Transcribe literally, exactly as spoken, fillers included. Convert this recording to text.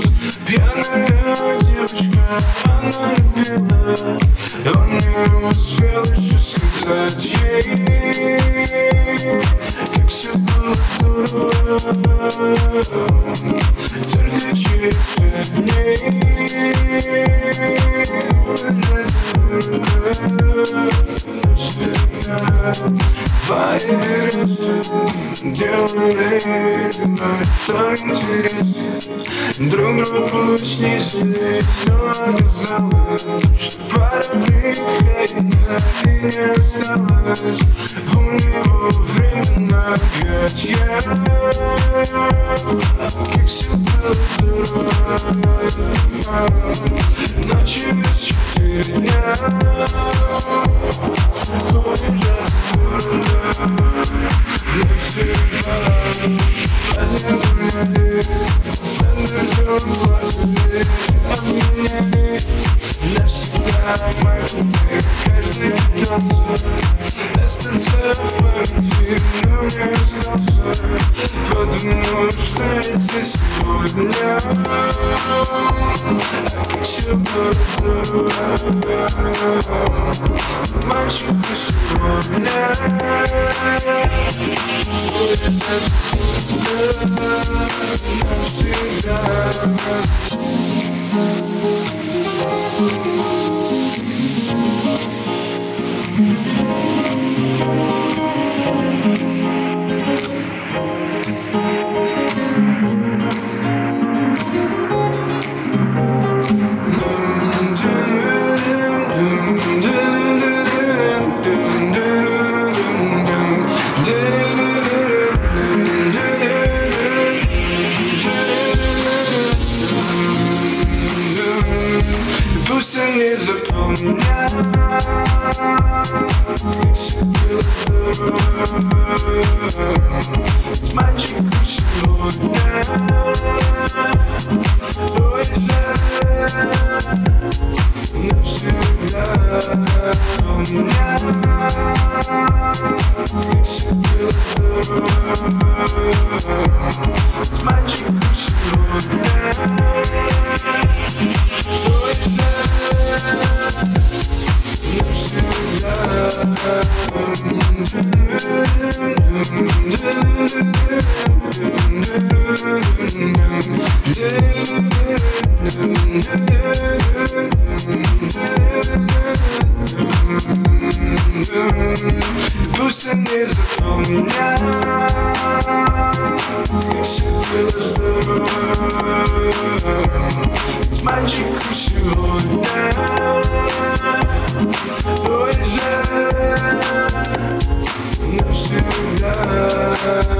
Пьяная девочка, она любила, он не успел еще сказать ей, как все было здорово, только через пять дней. Твои ресты делали но что интересно, друг другу снизились, но оказалось, что пара приклеена и не осталось у него времени опять я, как все было здорово, но через четыре дня уезжать в город навсегда. Подняли, подождем, платили, обменяли навсегда мои руки. Каждый танцует, остаться в памяти, но не остался, потому что это сегодня. А как все было здорово, мальчику сегодня. Навсегда. Пусть они запомнят, как все было здорово, с мальчиком сегодня уезжать навсегда. Помнят, как все было здорово, с мальчиком сегодня. Пусть они запомнят, как все было здорово, с мальчиком сегодня уезжать навсегда.